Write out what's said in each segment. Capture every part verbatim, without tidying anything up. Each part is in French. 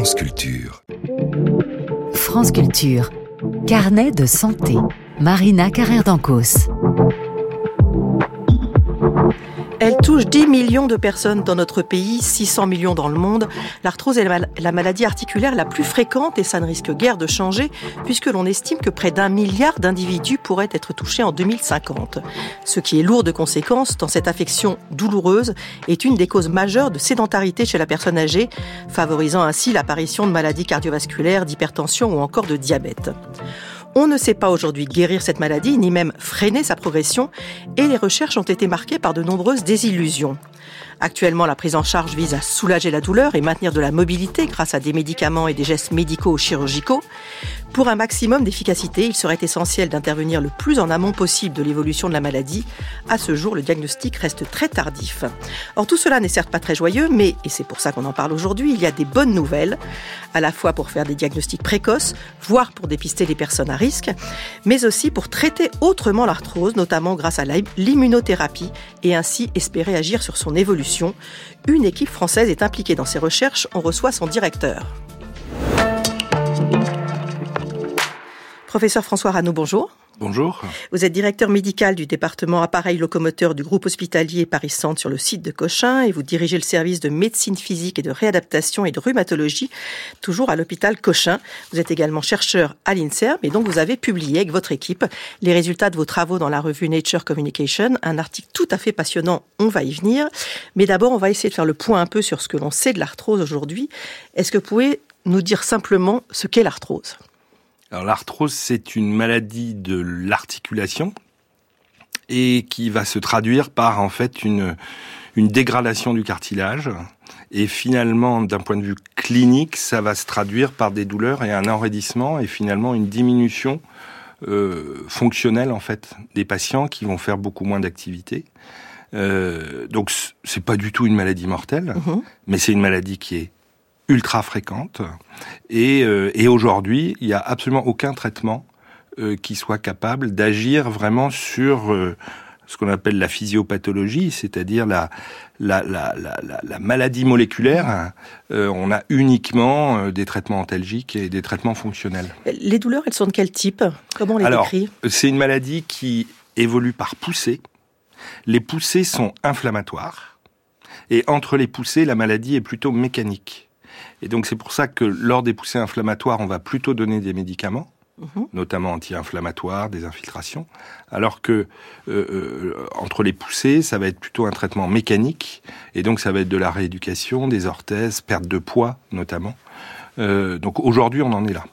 France Culture. France Culture. Carnet de santé. Marina Carrère-Dancos. Elle touche dix millions de personnes dans notre pays, six cents millions dans le monde. L'arthrose est la maladie articulaire la plus fréquente et ça ne risque guère de changer puisque l'on estime que près d'un milliard d'individus pourraient être touchés en deux mille cinquante. Ce qui est lourd de conséquences tant cette affection douloureuse est une des causes majeures de sédentarité chez la personne âgée, favorisant ainsi l'apparition de maladies cardiovasculaires, d'hypertension ou encore de diabète. On ne sait pas aujourd'hui guérir cette maladie, ni même freiner sa progression, et les recherches ont été marquées par de nombreuses désillusions. Actuellement, la prise en charge vise à soulager la douleur et maintenir de la mobilité grâce à des médicaments et des gestes médicaux ou chirurgicaux. Pour un maximum d'efficacité, il serait essentiel d'intervenir le plus en amont possible de l'évolution de la maladie. À ce jour, le diagnostic reste très tardif. Or, tout cela n'est certes pas très joyeux, mais, et c'est pour ça qu'on en parle aujourd'hui, il y a des bonnes nouvelles, à la fois pour faire des diagnostics précoces, voire pour dépister les personnes à risque, mais aussi pour traiter autrement l'arthrose, notamment grâce à l'immunothérapie, et ainsi espérer agir sur son évolution. Une équipe française est impliquée dans ces recherches. On reçoit son directeur. Professeur François Ranaud, bonjour. Bonjour. Vous êtes directeur médical du département appareil locomoteur du groupe hospitalier Paris-Centre sur le site de Cochin et vous dirigez le service de médecine physique et de réadaptation et de rhumatologie, toujours à l'hôpital Cochin. Vous êtes également chercheur à l'INSERM et donc vous avez publié avec votre équipe les résultats de vos travaux dans la revue Nature Communication, un article tout à fait passionnant, on va y venir. Mais d'abord, on va essayer de faire le point un peu sur ce que l'on sait de l'arthrose aujourd'hui. Est-ce que vous pouvez nous dire simplement ce qu'est l'arthrose ? Alors l'arthrose, c'est une maladie de l'articulation et qui va se traduire par en fait une une dégradation du cartilage et finalement d'un point de vue clinique, ça va se traduire par des douleurs et un enraidissement et finalement une diminution euh, fonctionnelle en fait des patients qui vont faire beaucoup moins d'activité. Euh, donc c'est pas du tout une maladie mortelle, mmh. mais c'est une maladie qui est ultra fréquente et, euh, et aujourd'hui il n'y a absolument aucun traitement euh, qui soit capable d'agir vraiment sur euh, ce qu'on appelle la physiopathologie, c'est-à-dire la, la, la, la, la, la maladie moléculaire. Euh, on a uniquement euh, des traitements antalgiques et des traitements fonctionnels. Les douleurs, elles sont de quel type ? Comment on les Alors, décrit ? C'est une maladie qui évolue par poussées. Les poussées sont inflammatoires et entre les poussées, la maladie est plutôt mécanique. Et donc c'est pour ça que lors des poussées inflammatoires, on va plutôt donner des médicaments, mmh. notamment anti-inflammatoires, des infiltrations, alors que euh, euh, entre les poussées, ça va être plutôt un traitement mécanique, et donc ça va être de la rééducation, des orthèses, perte de poids notamment. Euh, donc aujourd'hui, on en est là.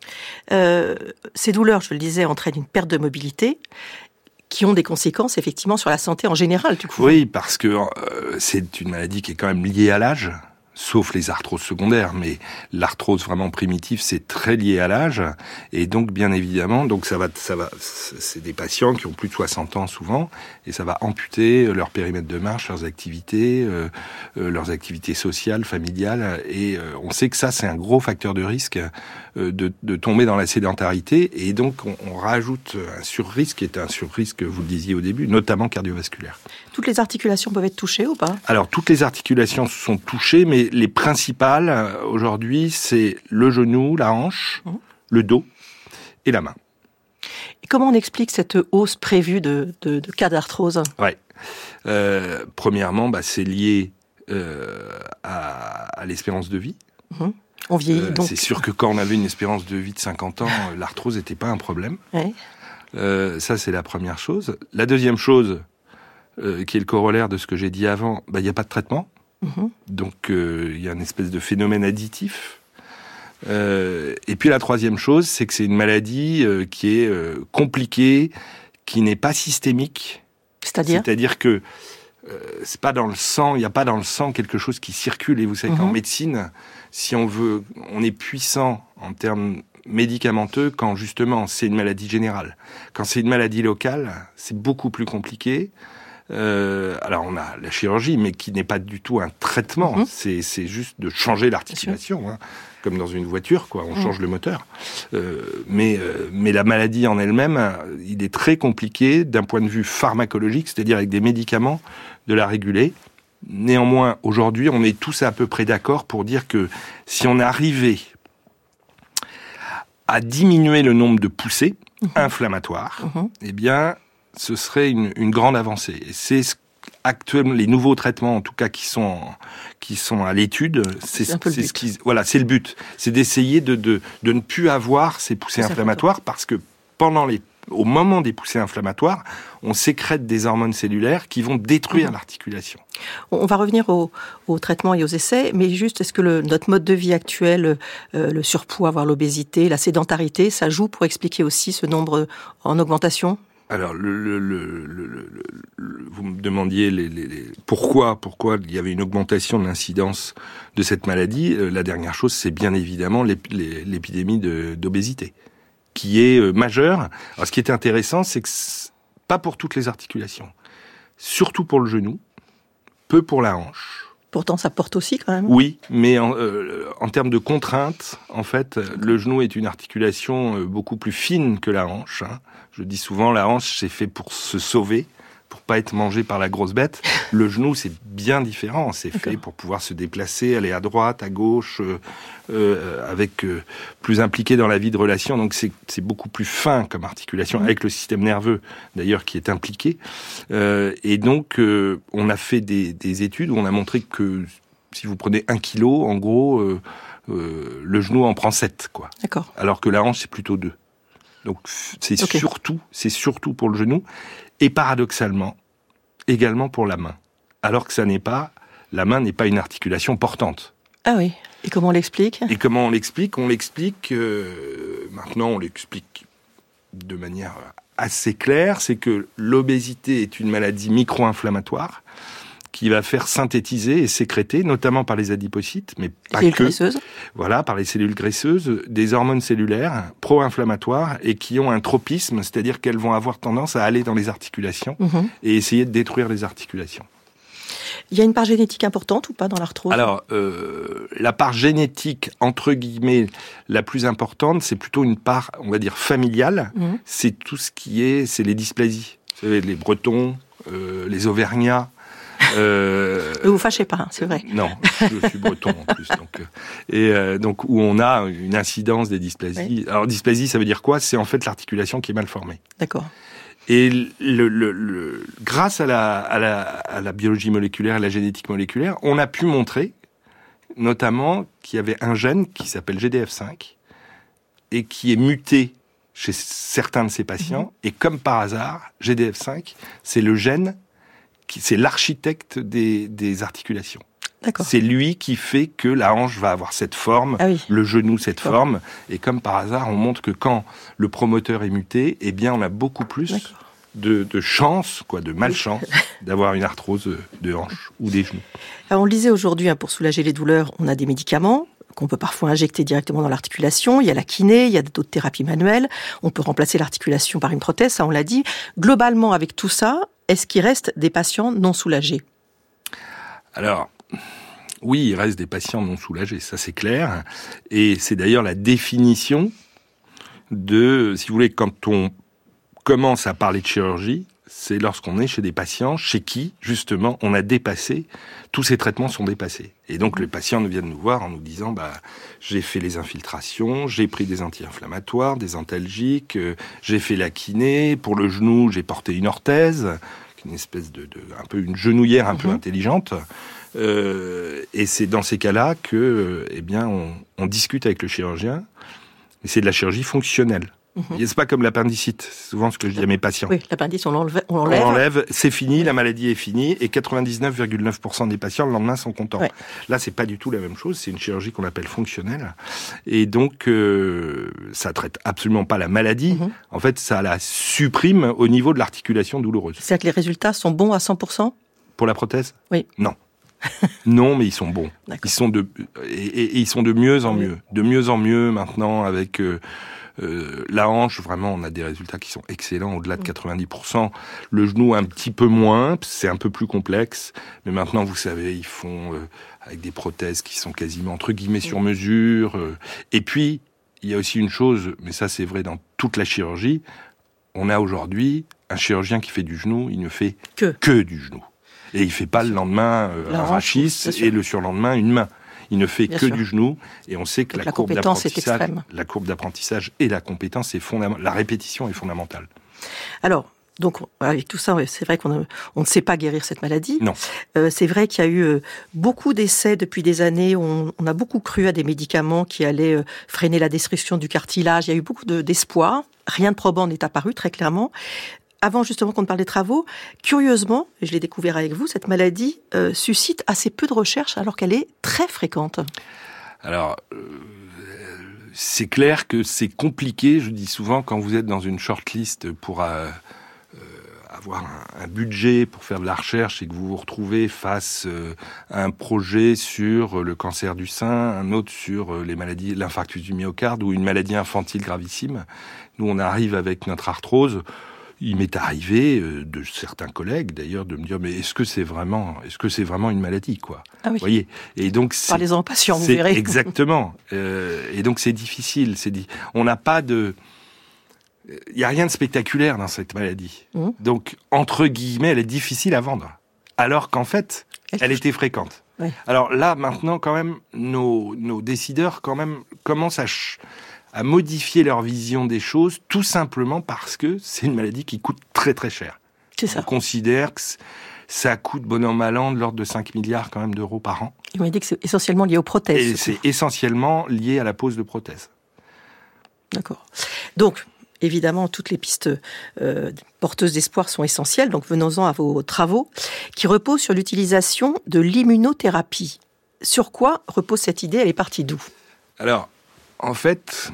Euh, ces douleurs, je le disais, entraînent une perte de mobilité, qui ont des conséquences effectivement sur la santé en général, du coup. Oui, parce que euh, c'est une maladie qui est quand même liée à l'âge. Sauf les arthroses secondaires, mais l'arthrose vraiment primitive, c'est très lié à l'âge, et donc bien évidemment, donc ça va, ça va, c'est des patients qui ont plus de soixante ans souvent, et ça va amputer leur périmètre de marche, leurs activités, euh, euh, leurs activités sociales, familiales, et euh, on sait que ça c'est un gros facteur de risque euh, de, de tomber dans la sédentarité, et donc on, on rajoute un surrisque qui est un surrisque, vous le disiez au début, notamment cardiovasculaire. Toutes les articulations peuvent être touchées ou pas ? Alors toutes les articulations sont touchées, mais les principales, euh, aujourd'hui, c'est le genou, la hanche, mmh. le dos et la main. Et comment on explique cette hausse prévue de, de, de cas d'arthrose ? Ouais. Euh, premièrement, bah, c'est lié euh, à, à l'espérance de vie. Mmh. On vieillit euh, donc. C'est sûr que quand on avait une espérance de vie de cinquante ans, l'arthrose n'était pas un problème. Ouais. Euh, ça, c'est la première chose. La deuxième chose, euh, qui est le corollaire de ce que j'ai dit avant, bah, il n'y a pas de traitement. Mmh. Donc il euh, y a une espèce de phénomène additif. Euh, et puis la troisième chose, c'est que c'est une maladie euh, qui est euh, compliquée, qui n'est pas systémique. C'est-à-dire ? C'est-à-dire que euh, c'est pas dans le sang, il n'y a pas dans le sang quelque chose qui circule. Et vous savez mmh. qu'en médecine, si on veut, on est puissant en termes médicamenteux quand justement c'est une maladie générale. Quand c'est une maladie locale, c'est beaucoup plus compliqué. Euh, alors on a la chirurgie, mais qui n'est pas du tout un traitement. Mmh. C'est, c'est juste de changer l'articulation, hein, comme dans une voiture, quoi. On mmh. change le moteur. Euh, mais euh, mais la maladie en elle-même, il est très compliqué d'un point de vue pharmacologique, c'est-à-dire avec des médicaments, de la réguler. Néanmoins, aujourd'hui, on est tous à peu près d'accord pour dire que si on arrivait à diminuer le nombre de poussées mmh. inflammatoires, mmh. eh bien, ce serait une, une grande avancée. Et c'est ce actuellement les nouveaux traitements, en tout cas, qui sont qui sont à l'étude. C'est, c'est, c'est ce qui, voilà, c'est le but. C'est d'essayer de de de ne plus avoir ces poussées c'est inflammatoires parce que pendant les au moment des poussées inflammatoires, on sécrète des hormones cellulaires qui vont détruire mmh. l'articulation. On va revenir au, au traitement et aux essais, mais juste, est-ce que le, notre mode de vie actuel, euh, le surpoids, voire l'obésité, la sédentarité, ça joue pour expliquer aussi ce nombre en augmentation ? Alors, le, le, le, le, le, le, vous me demandiez les, les, les, pourquoi, pourquoi il y avait une augmentation de l'incidence de cette maladie. La dernière chose, c'est bien évidemment l'ép, l'épidémie de, d'obésité, qui est euh, majeure. Alors, ce qui est intéressant, c'est que c'est pas pour toutes les articulations, surtout pour le genou, peu pour la hanche. Pourtant, ça porte aussi quand même. Oui, mais en, euh, en termes de contraintes, en fait, le genou est une articulation euh, beaucoup plus fine que la hanche. Hein. Je dis souvent, la hanche, c'est fait pour se sauver, pour pas être mangé par la grosse bête. Le genou, c'est bien différent. C'est D'accord. fait pour pouvoir se déplacer, aller à droite, à gauche, euh, euh, avec euh, plus impliqué dans la vie de relation. Donc, c'est, c'est beaucoup plus fin comme articulation, mmh. avec le système nerveux, d'ailleurs, qui est impliqué. Euh, et donc, euh, on a fait des, des études où on a montré que si vous prenez un kilo, en gros, euh, euh, le genou en prend sept, quoi. D'accord. Alors que la hanche, c'est plutôt deux. Donc, c'est okay. surtout, c'est surtout pour le genou. Et paradoxalement, également pour la main. Alors que ça n'est pas, la main n'est pas une articulation portante. Ah oui. Et comment on l'explique ? Et comment on l'explique ? On l'explique, euh, maintenant on l'explique de manière assez claire, c'est que l'obésité est une maladie micro-inflammatoire qui va faire synthétiser et sécréter, notamment par les adipocytes, mais pas les que. Graisseuses. Voilà, par les cellules graisseuses, des hormones cellulaires pro-inflammatoires et qui ont un tropisme, c'est-à-dire qu'elles vont avoir tendance à aller dans les articulations mmh. et essayer de détruire les articulations. Il y a une part génétique importante ou pas dans l'arthrose ? Alors, euh, la part génétique, entre guillemets, la plus importante, c'est plutôt une part, on va dire, familiale. Mmh. C'est tout ce qui est, c'est les dysplasies. Vous savez, les Bretons, euh, les Auvergnats. Euh, ne vous fâchez pas, c'est vrai. Non, je suis breton en plus. Donc, et euh, donc, où on a une incidence des dysplasies. Oui. Alors, dysplasie, ça veut dire quoi ? C'est en fait l'articulation qui est mal formée. D'accord. Et le, le, le, grâce à la, à, la, à la biologie moléculaire et la génétique moléculaire, on a pu montrer, notamment, qu'il y avait un gène qui s'appelle G D F cinq et qui est muté chez certains de ces patients. Mmh. Et comme par hasard, G D F cinq, c'est le gène qui, c'est l'architecte des, des articulations. D'accord. C'est lui qui fait que la hanche va avoir cette forme, ah oui. le genou cette D'accord. forme, et comme par hasard, on montre que quand le promoteur est muté, eh bien, on a beaucoup plus de, de chance, quoi, de malchance, oui. d'avoir une arthrose de hanche ou des genoux. Alors, on le disait aujourd'hui, hein, pour soulager les douleurs, on a des médicaments qu'on peut parfois injecter directement dans l'articulation. Il y a la kiné, il y a d'autres thérapies manuelles. On peut remplacer l'articulation par une prothèse, ça on l'a dit. Globalement, avec tout ça, est-ce qu'il reste des patients non soulagés ? Alors, oui, il reste des patients non soulagés, ça c'est clair. Et c'est d'ailleurs la définition de, si vous voulez, quand on commence à parler de chirurgie, c'est lorsqu'on est chez des patients chez qui, justement, on a dépassé, tous ces traitements sont dépassés. Et donc, les patients nous viennent nous voir en nous disant, bah, j'ai fait les infiltrations, j'ai pris des anti-inflammatoires, des antalgiques, euh, j'ai fait la kiné, pour le genou, j'ai porté une orthèse, une espèce de, de un peu une genouillère un mmh. peu intelligente. Euh, et c'est dans ces cas-là que, eh bien, on, on discute avec le chirurgien. Et c'est de la chirurgie fonctionnelle. Mmh. C'est pas comme l'appendicite, c'est souvent ce que je dis à mes patients. Oui, l'appendicite, on l'enlève. On l'enlève, on l'enlève c'est fini, la maladie est finie, et quatre-vingt-dix-neuf virgule neuf pour cent des patients, le lendemain, sont contents. Ouais. Là, c'est pas du tout la même chose, c'est une chirurgie qu'on appelle fonctionnelle. Et donc, euh, ça traite absolument pas la maladie. Mmh. En fait, ça la supprime au niveau de l'articulation douloureuse. C'est-à-dire que les résultats sont bons à cent pour cent ? Pour la prothèse ? Oui. Non. Non, mais ils sont bons. D'accord. Ils sont de, et, et, et ils sont de mieux en oui. mieux. De mieux en mieux, maintenant, avec... Euh, Euh, la hanche, vraiment, on a des résultats qui sont excellents, au-delà de quatre-vingt-dix pour cent. Le genou, un petit peu moins, c'est un peu plus complexe. Mais maintenant, vous savez, ils font euh, avec des prothèses qui sont quasiment, entre guillemets, sur mesure. Euh. Et puis, il y a aussi une chose, mais ça, c'est vrai dans toute la chirurgie. On a aujourd'hui un chirurgien qui fait du genou, il ne fait que, que du genou. Et il fait pas le lendemain euh, La un hanche, rachis et le surlendemain une main. Il ne fait Bien que sûr. du genou, et on sait que Donc la, la courbe compétence est d'apprentissage, extrême. la courbe d'apprentissage et la compétence est fondamentale. La répétition est fondamentale. Alors, donc, avec tout ça, c'est vrai qu'on a, on ne sait pas guérir cette maladie. Non. Euh, c'est vrai qu'il y a eu euh, beaucoup d'essais depuis des années. On, on a beaucoup cru à des médicaments qui allaient euh, freiner la destruction du cartilage. Il y a eu beaucoup de, d'espoir. Rien de probant n'est apparu, très clairement. Avant justement qu'on ne parle des travaux, curieusement, et je l'ai découvert avec vous, cette maladie euh, suscite assez peu de recherches alors qu'elle est très fréquente. Alors, euh, c'est clair que c'est compliqué, je dis souvent, quand vous êtes dans une shortlist pour euh, euh, avoir un, un budget pour faire de la recherche et que vous vous retrouvez face euh, à un projet sur le cancer du sein, un autre sur les maladies, l'infarctus du myocarde ou une maladie infantile gravissime. Nous, on arrive avec notre arthrose. Il m'est arrivé euh, de certains collègues d'ailleurs de me dire mais est-ce que c'est vraiment est-ce que c'est vraiment une maladie quoi. Ah oui. Vous voyez. Et donc c'est, parlez-en aux patients, vous c'est verrez. Exactement. Euh, et donc c'est difficile, c'est dit. On n'a pas de il y a rien de spectaculaire dans cette maladie. Mmh. Donc entre guillemets, elle est difficile à vendre. Alors qu'en fait, elle, elle était fréquente. Oui. Alors là maintenant quand même nos nos décideurs quand même commencent à ch- à modifier leur vision des choses, tout simplement parce que c'est une maladie qui coûte très très cher. C'est ça. On considère que ça coûte bon an mal an de l'ordre de cinq milliards quand même d'euros par an. Il m'a dit que c'est essentiellement lié aux prothèses. Et c'est essentiellement lié à la pose de prothèses. D'accord. Donc, évidemment, toutes les pistes euh, porteuses d'espoir sont essentielles. Donc, venons-en à vos travaux qui reposent sur l'utilisation de l'immunothérapie. Sur quoi repose cette idée ? Elle est partie d'où ? Alors, en fait,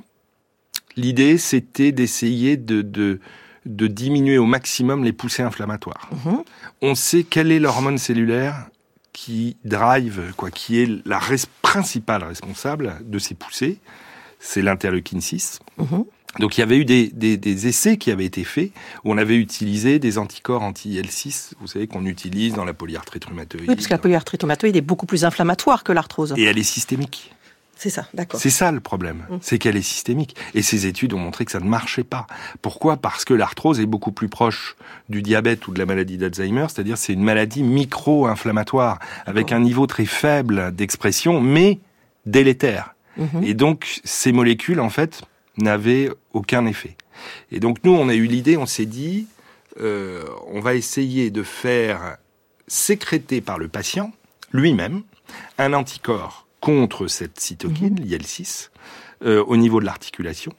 l'idée, c'était d'essayer de, de, de diminuer au maximum les poussées inflammatoires. Mmh. On sait quelle est l'hormone cellulaire qui drive, quoi, qui est la res- principale responsable de ces poussées. C'est l'interleukine six. Mmh. Donc, il y avait eu des, des, des essais qui avaient été faits où on avait utilisé des anticorps anti-I L six, vous savez, qu'on utilise dans la polyarthrite rhumatoïde. Oui, parce que la polyarthrite rhumatoïde est beaucoup plus inflammatoire que l'arthrose. Et elle est systémique. C'est ça, d'accord. C'est ça le problème, mmh. c'est qu'elle est systémique. Et ces études ont montré que ça ne marchait pas. Pourquoi ? Parce que l'arthrose est beaucoup plus proche du diabète ou de la maladie d'Alzheimer, c'est-à-dire c'est une maladie micro-inflammatoire, avec un niveau très faible d'expression, mais délétère. Mmh. Et donc, ces molécules, en fait, n'avaient aucun effet. Et donc, nous, on a eu l'idée, on s'est dit, euh, on va essayer de faire sécréter par le patient, lui-même, un anticorps contre cette cytokine, mmh. l'I L six, euh, au niveau de l'articulation,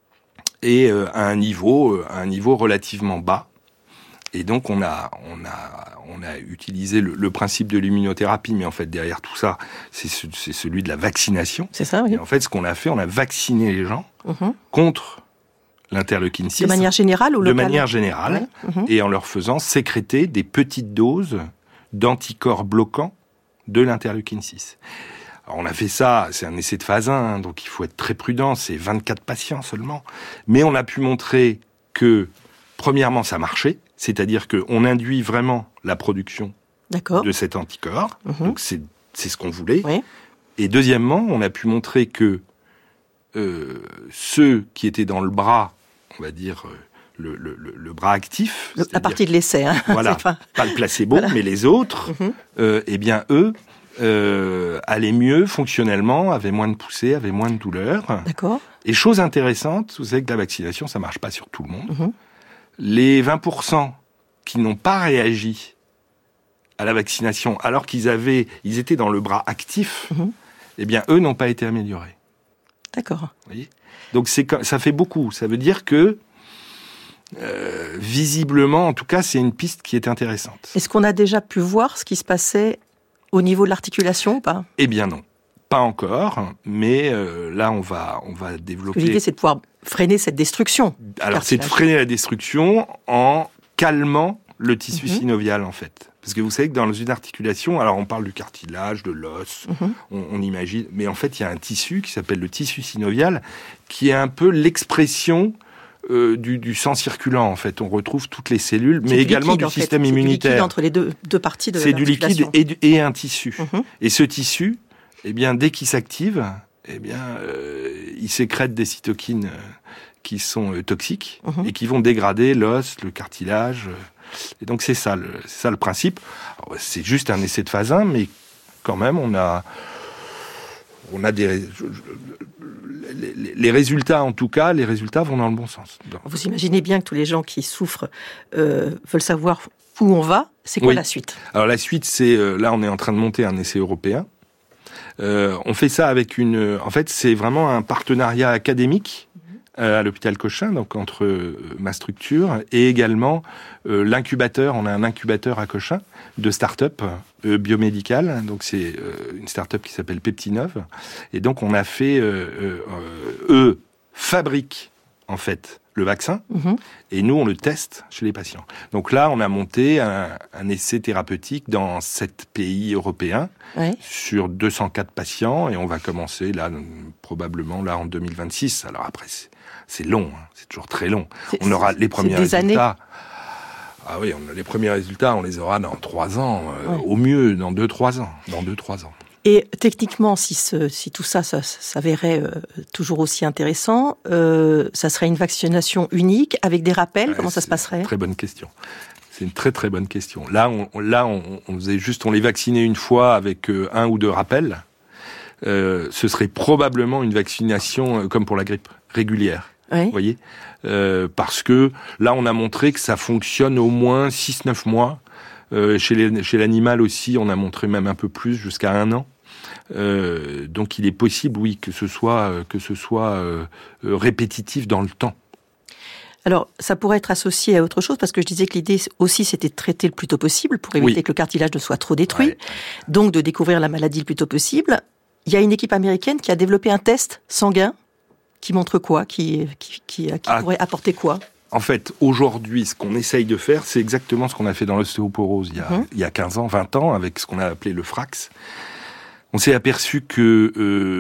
et euh, à un niveau, euh, à un niveau relativement bas. Et donc on a, on a, on a utilisé le, le principe de l'immunothérapie, mais en fait derrière tout ça, c'est, ce, c'est celui de la vaccination. C'est ça, oui. Et en fait, ce qu'on a fait, on a vacciné les gens mmh. contre l'interleukine six. De manière générale ou locale ? De manière générale, ouais. mmh. et en leur faisant sécréter des petites doses d'anticorps bloquants de l'interleukine six. Alors on a fait ça, c'est un essai de phase un, hein, donc il faut être très prudent, c'est vingt-quatre patients seulement. Mais on a pu montrer que, premièrement, ça marchait, c'est-à-dire qu'on induit vraiment la production D'accord. de cet anticorps, mmh. donc c'est, c'est ce qu'on voulait. Oui. Et deuxièmement, on a pu montrer que euh, ceux qui étaient dans le bras, on va dire... Euh, Le, le, le bras actif. Le, la partie de l'essai. Hein. Voilà, pas... pas le placebo, voilà. mais les autres, mmh. euh, eh bien, eux, euh, allaient mieux fonctionnellement, avaient moins de poussées, avaient moins de douleurs. D'accord. Et chose intéressante, vous savez que la vaccination, ça marche pas sur tout le monde. Mmh. Les vingt pour cent qui n'ont pas réagi à la vaccination, alors qu'ils avaient, ils étaient dans le bras actif, mmh. eh bien, eux n'ont pas été améliorés. D'accord. Vous voyez ? Donc, c'est, ça fait beaucoup. Ça veut dire que Euh, visiblement, en tout cas, c'est une piste qui est intéressante. Est-ce qu'on a déjà pu voir ce qui se passait au niveau de l'articulation ou pas ? Eh bien non, pas encore, mais euh, là on va on va développer. L'idée c'est de pouvoir freiner cette destruction. Alors c'est de freiner la destruction en calmant le tissu mm-hmm. synovial en fait. Parce que vous savez que dans une articulation, alors on parle du cartilage, de l'os, mm-hmm. on, on imagine, mais en fait il y a un tissu qui s'appelle le tissu synovial, qui est un peu l'expression Euh, du, du sang circulant, en fait. On retrouve toutes les cellules, c'est mais du également liquide, du système fait. immunitaire. C'est du liquide entre les deux, deux parties de c'est l'articulation. C'est du liquide et, et un tissu. Mm-hmm. Et ce tissu, eh bien, dès qu'il s'active, eh bien, euh, il sécrète des cytokines euh, qui sont euh, toxiques mm-hmm. et qui vont dégrader l'os, le cartilage. Euh, Et donc c'est ça, le, c'est ça le principe. Alors, c'est juste un essai de phase un, mais quand même, on a, on a des... Les, les résultats, en tout cas, les résultats vont dans le bon sens. Vous imaginez bien que tous les gens qui souffrent euh, veulent savoir où on va. C'est quoi oui. la suite ? Alors la suite, c'est... Euh, là, on est en train de monter un essai européen. Euh, on fait ça avec une... En fait, c'est vraiment un partenariat académique euh, à l'hôpital Cochin, donc entre euh, ma structure et également euh, l'incubateur. On a un incubateur à Cochin de start-up euh, biomédicale. Donc c'est euh, une start-up qui s'appelle Peptinov. Et donc on a fait... Euh, euh, eux fabriquent en fait le vaccin, mmh. et nous, on le teste chez les patients. Donc là, on a monté un, un essai thérapeutique dans sept pays européens, ouais. sur deux cent quatre patients, et on va commencer là, probablement là en deux mille vingt-six. Alors après, c'est, c'est long, hein, c'est toujours très long. C'est, on aura les premiers c'est des résultats. Années. Ah oui, on a les premiers résultats, on les aura dans trois ans, euh, ouais. au mieux dans deux, trois ans, dans deux, trois ans. Et techniquement, si, ce, si tout ça, ça s'avérait euh, toujours aussi intéressant, euh, ça serait une vaccination unique avec des rappels. Ouais, comment ça se passerait ? Très bonne question. C'est une très très bonne question. Là, on, là, on, on faisait juste, on les vaccinait une fois avec euh, un ou deux rappels. Euh, ce serait probablement une vaccination euh, comme pour la grippe régulière. Oui. Vous voyez, euh, parce que là, on a montré que ça fonctionne au moins six neuf mois. Euh, chez, les, chez l'animal aussi, on a montré même un peu plus, jusqu'à un an. Euh, donc il est possible, oui, que ce soit, que ce soit euh, répétitif dans le temps. Alors, ça pourrait être associé à autre chose, parce que je disais que l'idée aussi, c'était de traiter le plus tôt possible, pour éviter oui. que le cartilage ne soit trop détruit, ouais. donc de découvrir la maladie le plus tôt possible. Il y a une équipe américaine qui a développé un test sanguin qui montre quoi, qui, qui, qui, qui ah. pourrait apporter quoi ? En fait, aujourd'hui, ce qu'on essaye de faire, c'est exactement ce qu'on a fait dans l'ostéoporose il y a, mmh. il y a quinze ans, vingt ans, avec ce qu'on a appelé le Frax. On s'est aperçu que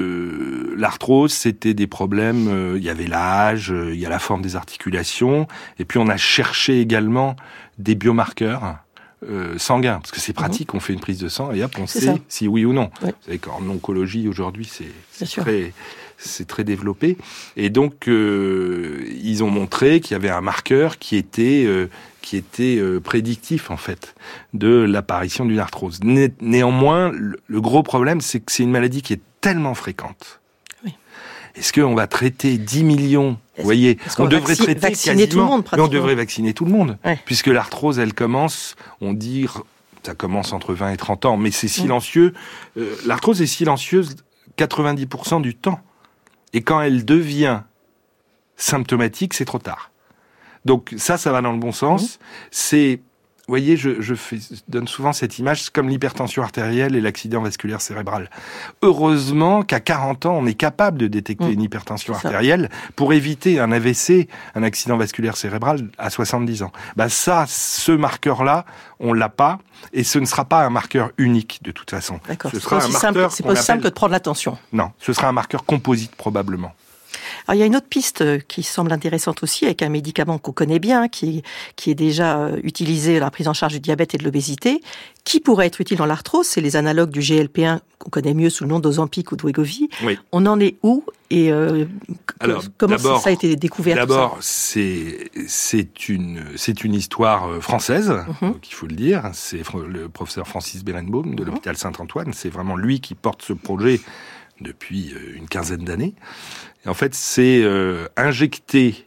euh, l'arthrose, c'était des problèmes, euh, il y avait l'âge, euh, il y a la forme des articulations, et puis on a cherché également des biomarqueurs euh, sanguins, parce que c'est pratique, mmh. on fait une prise de sang, et hop, on c'est sait ça. Si oui ou non. Oui. Vous savez qu'en oncologie, aujourd'hui, c'est, c'est très... c'est très développé. Et donc, euh, ils ont montré qu'il y avait un marqueur qui était, euh, qui était euh, prédictif, en fait, de l'apparition d'une arthrose. Né- néanmoins, le, le gros problème, c'est que c'est une maladie qui est tellement fréquente. Oui. Est-ce qu'on va traiter dix millions ? Vous voyez, on, on devrait vacci- traiter vacciner quasiment, tout le monde, mais on devrait vacciner tout le monde. Ouais. Puisque l'arthrose, elle commence, on dit, ça commence entre vingt et trente ans, mais c'est silencieux. Mmh. Euh, l'arthrose est silencieuse quatre-vingt-dix pour cent du temps. Et quand elle devient symptomatique, c'est trop tard. Donc ça, ça va dans le bon sens. Mmh. C'est, vous voyez, je, je fais, donne souvent cette image, c'est comme l'hypertension artérielle et l'accident vasculaire cérébral. Heureusement qu'à quarante ans, on est capable de détecter mmh. une hypertension c'est artérielle ça. Pour éviter un A V C, un accident vasculaire cérébral, à soixante-dix ans. Bah ça, ce marqueur-là, on l'a pas, et ce ne sera pas un marqueur unique de toute façon. D'accord. Ce c'est sera pas un aussi marqueur simple, c'est pas aussi simple que de prendre l'attention. Non, ce sera un marqueur composite probablement. Alors, il y a une autre piste qui semble intéressante aussi, avec un médicament qu'on connaît bien, qui, qui est déjà utilisé dans la prise en charge du diabète et de l'obésité, qui pourrait être utile dans l'arthrose. C'est les analogues du G L P un qu'on connaît mieux sous le nom d'Ozempic ou de Wegovy. Oui. On en est où et euh, Alors, comment ça a été découvert? D'abord, c'est c'est une c'est une histoire française, mm-hmm. donc il faut le dire. C'est le professeur Francis Berenbaum de mm-hmm. l'hôpital Saint-Antoine. C'est vraiment lui qui porte ce projet depuis une quinzaine d'années. Et en fait, c'est euh, injecter,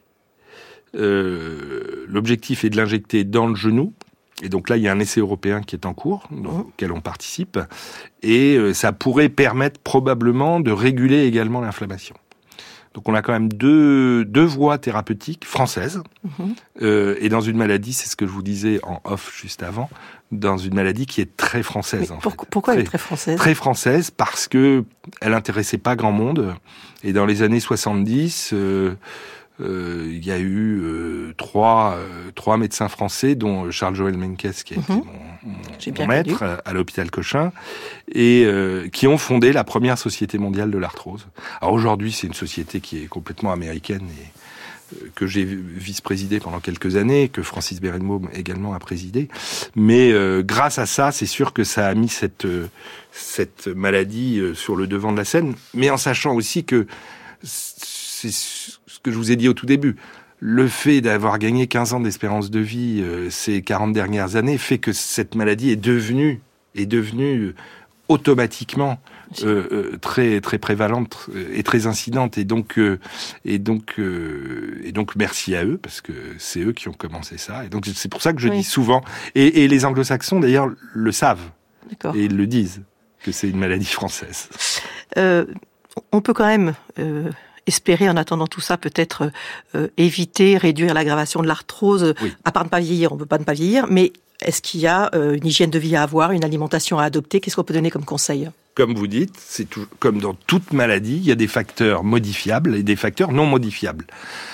euh, l'objectif est de l'injecter dans le genou. Et donc là, il y a un essai européen qui est en cours, dans lequel on participe. Et euh, ça pourrait permettre probablement de réguler également l'inflammation. Donc on a quand même deux, deux voies thérapeutiques françaises. Mmh. Euh, et dans une maladie, c'est ce que je vous disais en off juste avant, dans une maladie qui est très française. Mais en pour, fait. Pourquoi très, elle est très française? Très française parce que elle intéressait pas grand monde. Et dans les années soixante-dix, euh, euh, il y a eu euh, trois, euh, trois médecins français, dont Charles-Joël Menkes, qui a mmh. été mon, mon, mon maître à, à l'hôpital Cochin, et euh, qui ont fondé la première société mondiale de l'arthrose. Alors aujourd'hui, c'est une société qui est complètement américaine et euh, que j'ai vice-présidé pendant quelques années, que Francis Berenbaum également a présidé. Mais euh, grâce à ça, c'est sûr que ça a mis cette euh, cette maladie euh, sur le devant de la scène, mais en sachant aussi que c'est ce que je vous ai dit au tout début. le fait d'avoir gagné quinze ans d'espérance de vie euh, ces quarante dernières années fait que cette maladie est devenue, est devenue automatiquement euh, euh, très très prévalente et très incidente. Et donc euh, et donc euh, et donc merci à eux parce que c'est eux qui ont commencé ça. Et donc c'est pour ça que je oui. dis souvent. Et, et les Anglo-Saxons d'ailleurs le savent. D'accord. Et ils le disent que c'est une maladie française. Euh, on peut quand même. Euh... espérer, en attendant tout ça, peut-être euh, éviter, réduire l'aggravation de l'arthrose, oui. à part ne pas vieillir, on ne peut pas ne pas vieillir, mais est-ce qu'il y a euh, une hygiène de vie à avoir, une alimentation à adopter? Qu'est-ce qu'on peut donner comme conseil? Comme vous dites, c'est tout, comme dans toute maladie, il y a des facteurs modifiables et des facteurs non modifiables.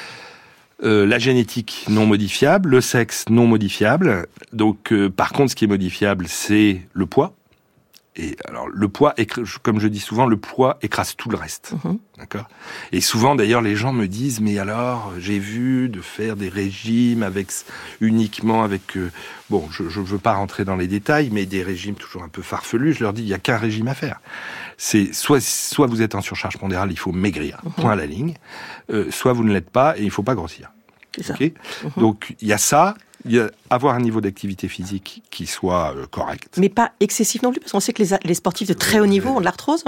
Euh, la génétique non modifiable, le sexe non modifiable. Donc, euh, par contre, ce qui est modifiable, c'est le poids. Et alors, le poids, comme je dis souvent, le poids écrase tout le reste. Mmh. D'accord ? Et souvent, d'ailleurs, les gens me disent, mais alors, j'ai vu de faire des régimes avec, uniquement avec, euh, bon, je ne veux pas rentrer dans les détails, mais des régimes toujours un peu farfelus. Je leur dis, il n'y a qu'un régime à faire. C'est soit, soit vous êtes en surcharge pondérale, il faut maigrir, mmh. point à la ligne, euh, soit vous ne l'êtes pas et il ne faut pas grossir. C'est ça. Okay ? Mmh. Donc, il y a ça. Il y a avoir un niveau d'activité physique qui soit euh, correct. Mais pas excessif non plus, parce qu'on sait que les, les sportifs de très haut niveau ont de l'arthrose.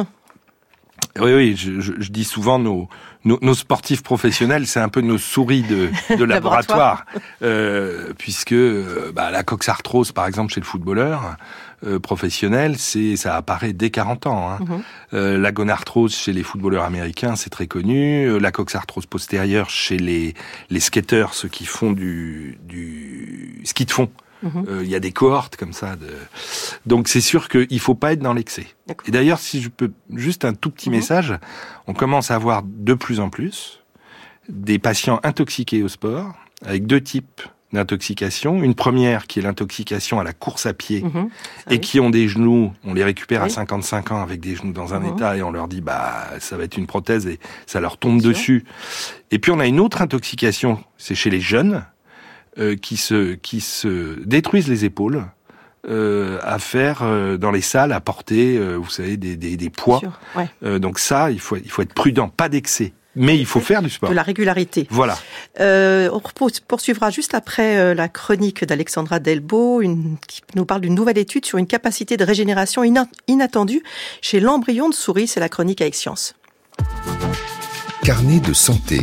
Oui, oui, je, je, je dis souvent nos, nos, nos sportifs professionnels, c'est un peu nos souris de, de laboratoire, euh, puisque euh, bah, la coxarthrose, par exemple, chez le footballeur euh, professionnel, c'est ça apparaît dès quarante ans. Hein. Mm-hmm. Euh, la gonarthrose chez les footballeurs américains, c'est très connu. Euh, la coxarthrose postérieure chez les les skateurs, ceux qui font du du ski de fond. Il mmh. euh, y a des cohortes comme ça. De... Donc c'est sûr qu'il faut pas être dans l'excès. D'accord. Et d'ailleurs, si je peux juste un tout petit mmh. message, on commence à voir de plus en plus des patients intoxiqués au sport, avec deux types d'intoxication. Une première qui est l'intoxication à la course à pied mmh. et oui. qui ont des genoux, on les récupère oui. à cinquante-cinq ans avec des genoux dans un mmh. état et on leur dit bah ça va être une prothèse et ça leur tombe Bien dessus. Sûr. Et puis on a une autre intoxication, c'est chez les jeunes. Euh, qui se qui se détruisent les épaules euh, à faire euh, dans les salles à porter euh, vous savez des des, des poids ouais. euh, donc ça il faut il faut être prudent, pas d'excès mais il faut faire du sport, de la régularité. Voilà. Euh, on poursuivra juste après euh, la chronique d'Alexandra Delbo, une, qui nous parle d'une nouvelle étude sur une capacité de régénération ina- inattendue chez l'embryon de souris. C'est la chronique avec Science. Carnet de santé.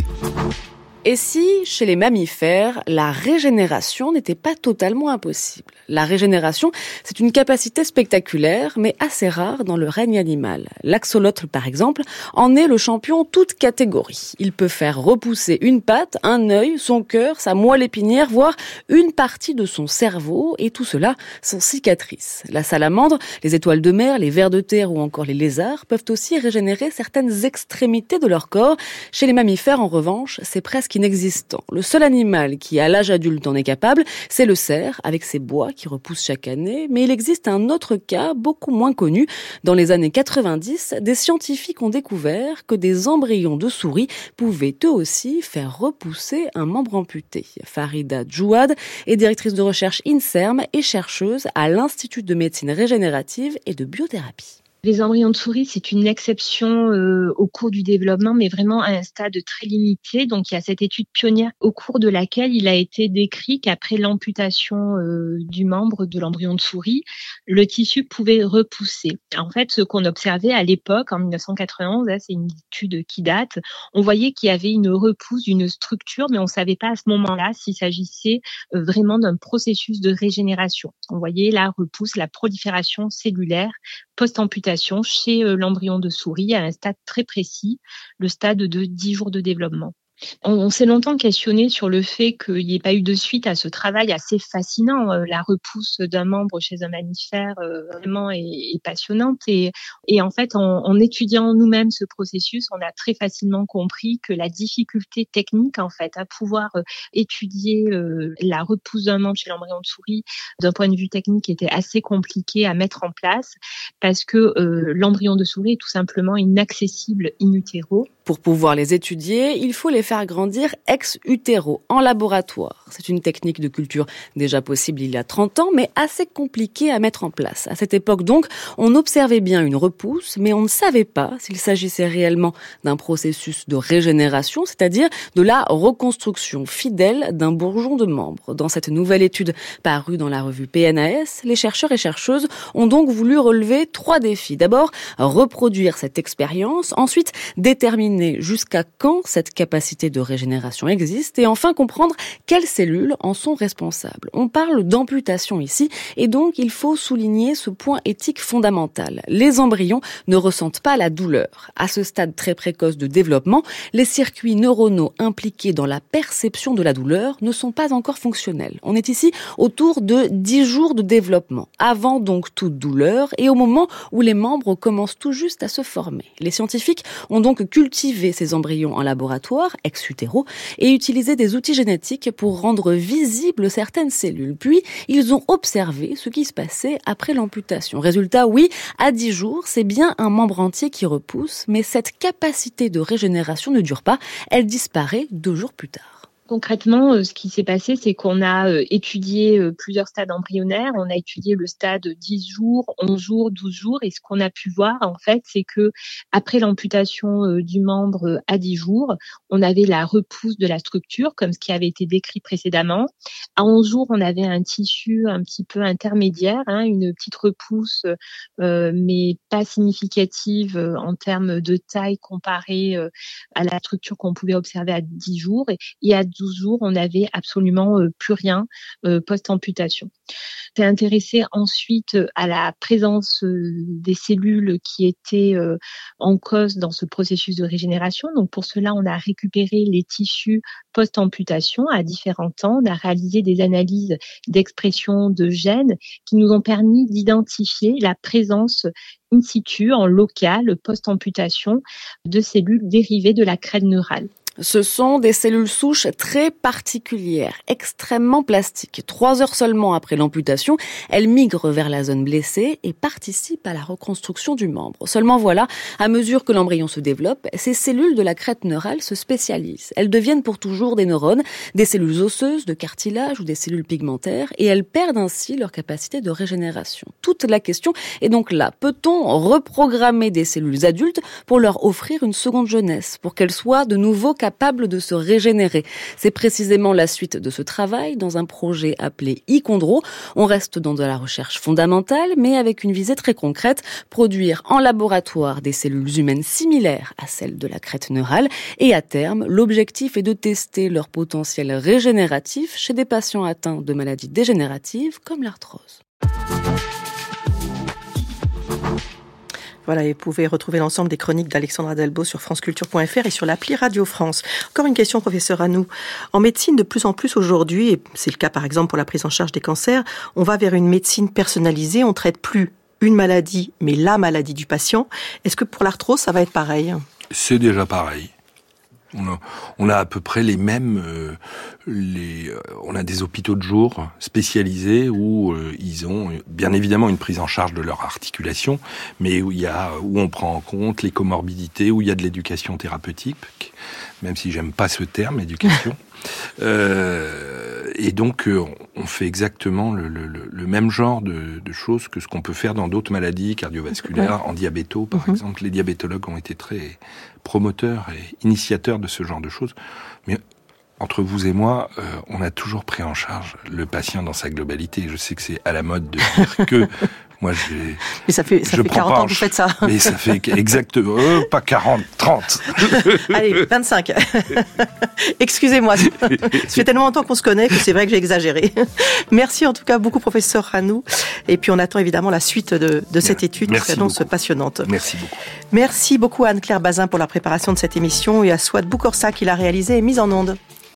Et si, chez les mammifères, la régénération n'était pas totalement impossible? La régénération, c'est une capacité spectaculaire, mais assez rare dans le règne animal. L'axolotl, par exemple, en est le champion toute catégorie. Il peut faire repousser une patte, un œil, son cœur, sa moelle épinière, voire une partie de son cerveau, et tout cela sans cicatrice. La salamandre, les étoiles de mer, les vers de terre ou encore les lézards peuvent aussi régénérer certaines extrémités de leur corps. Chez les mammifères, en revanche, c'est presque inexistant. Le seul animal qui, à l'âge adulte, en est capable, c'est le cerf, avec ses bois qui repoussent chaque année. Mais il existe un autre cas, beaucoup moins connu. Dans les années quatre-vingt-dix, des scientifiques ont découvert que des embryons de souris pouvaient eux aussi faire repousser un membre amputé. Farida Djouad est directrice de recherche INSERM et chercheuse à l'Institut de médecine régénérative et de biothérapie. Les embryons de souris, c'est une exception euh, au cours du développement, mais vraiment à un stade très limité. Donc, il y a cette étude pionnière au cours de laquelle il a été décrit qu'après l'amputation euh, du membre de l'embryon de souris, le tissu pouvait repousser. En fait, ce qu'on observait à l'époque, en dix-neuf cent quatre-vingt-onze, là, c'est une étude qui date, on voyait qu'il y avait une repousse d'une structure, mais on ne savait pas à ce moment-là s'il s'agissait euh, vraiment d'un processus de régénération. On voyait la repousse, la prolifération cellulaire post-amputation chez l'embryon de souris à un stade très précis, le stade de dix jours de développement. On, on s'est longtemps questionné sur le fait qu'il n'y ait pas eu de suite à ce travail assez fascinant. La repousse d'un membre chez un mammifère euh, vraiment est, est passionnante. Et, et en fait, en, en étudiant nous-mêmes ce processus, on a très facilement compris que la difficulté technique, en fait, à pouvoir euh, étudier euh, la repousse d'un membre chez l'embryon de souris, d'un point de vue technique, était assez compliqué à mettre en place parce que euh, l'embryon de souris est tout simplement inaccessible in utero. Pour pouvoir les étudier, il faut les faire grandir ex utero, en laboratoire. C'est une technique de culture déjà possible il y a trente ans, mais assez compliquée à mettre en place. À cette époque donc, on observait bien une repousse, mais on ne savait pas s'il s'agissait réellement d'un processus de régénération, c'est-à-dire de la reconstruction fidèle d'un bourgeon de membre. Dans cette nouvelle étude parue dans la revue P N A S, les chercheurs et chercheuses ont donc voulu relever trois défis. D'abord, reproduire cette expérience, ensuite déterminer jusqu'à quand cette capacité de régénération existe et enfin comprendre quelles cellules en sont responsables. On parle d'amputation ici et donc il faut souligner ce point éthique fondamental. Les embryons ne ressentent pas la douleur. À ce stade très précoce de développement, les circuits neuronaux impliqués dans la perception de la douleur ne sont pas encore fonctionnels. On est ici autour de dix jours de développement, avant donc toute douleur et au moment où les membres commencent tout juste à se former. Les scientifiques ont donc cultivé ces embryons en laboratoire, ex utero, et utilisé des outils génétiques pour rendre visibles certaines cellules. Puis, ils ont observé ce qui se passait après l'amputation. Résultat, oui, à dix jours, c'est bien un membre entier qui repousse, mais cette capacité de régénération ne dure pas, elle disparaît deux jours plus tard. Concrètement, ce qui s'est passé, c'est qu'on a étudié plusieurs stades embryonnaires. On a étudié le stade dix jours, onze jours, douze jours. Et ce qu'on a pu voir, en fait, c'est que après l'amputation du membre à dix jours, on avait la repousse de la structure, comme ce qui avait été décrit précédemment. À onze jours, on avait un tissu un petit peu intermédiaire, hein, une petite repousse, euh, mais pas significative en termes de taille comparée à la structure qu'on pouvait observer à dix jours. Et à douze jours, on n'avait absolument euh, plus rien euh, post-amputation. On s'est intéressé ensuite à la présence euh, des cellules qui étaient euh, en cause dans ce processus de régénération. Donc pour cela, on a récupéré les tissus post-amputation à différents temps. On a réalisé des analyses d'expression de gènes qui nous ont permis d'identifier la présence in situ, en local, post-amputation, de cellules dérivées de la crête neurale. Ce sont des cellules souches très particulières, extrêmement plastiques. Trois heures seulement après l'amputation, elles migrent vers la zone blessée et participent à la reconstruction du membre. Seulement voilà, à mesure que l'embryon se développe, ces cellules de la crête neurale se spécialisent. Elles deviennent pour toujours des neurones, des cellules osseuses, de cartilage ou des cellules pigmentaires et elles perdent ainsi leur capacité de régénération. Toute la question est donc là. Peut-on reprogrammer des cellules adultes pour leur offrir une seconde jeunesse, pour qu'elles soient de nouveau capables capable de se régénérer. C'est précisément la suite de ce travail dans un projet appelé iChondro. On reste dans de la recherche fondamentale, mais avec une visée très concrète, produire en laboratoire des cellules humaines similaires à celles de la crête neurale. Et à terme, l'objectif est de tester leur potentiel régénératif chez des patients atteints de maladies dégénératives comme l'arthrose. Voilà, et vous pouvez retrouver l'ensemble des chroniques d'Alexandra Delbo sur franceculture point f r et sur l'appli Radio France. Encore une question, professeur Anou. En médecine, de plus en plus aujourd'hui, et c'est le cas par exemple pour la prise en charge des cancers, on va vers une médecine personnalisée, on ne traite plus une maladie, mais la maladie du patient. Est-ce que pour l'arthrose, ça va être pareil ? C'est déjà pareil. On a, on a à peu près les mêmes, euh, les, euh, on a des hôpitaux de jour spécialisés où euh, ils ont bien évidemment une prise en charge de leur articulation, mais où il y a, où on prend en compte les comorbidités, où il y a de l'éducation thérapeutique, même si j'aime pas ce terme, éducation. Euh, et donc, euh, on fait exactement le, le, le même genre de, de choses que ce qu'on peut faire dans d'autres maladies cardiovasculaires, ouais. En diabéto, par mm-hmm. exemple. Les diabétologues ont été très promoteurs et initiateurs de ce genre de choses. Mais entre vous et moi, euh, on a toujours pris en charge le patient dans sa globalité. Je sais que c'est à la mode de dire que... Moi, j'ai. Mais ça fait, ça fait quarante ans que vous faites ça. Mais ça fait exactement, euh, pas quarante, trente. Allez, vingt-cinq. Excusez-moi. Ça fait tellement longtemps qu'on se connaît que c'est vrai que j'ai exagéré. Merci en tout cas beaucoup, professeur Anou. Et puis on attend évidemment la suite de, de cette étude qui s'annonce passionnante. Merci beaucoup. Merci beaucoup à Anne-Claire Bazin pour la préparation de cette émission et à Swat Boukorsa qui l'a réalisée et mise en onde.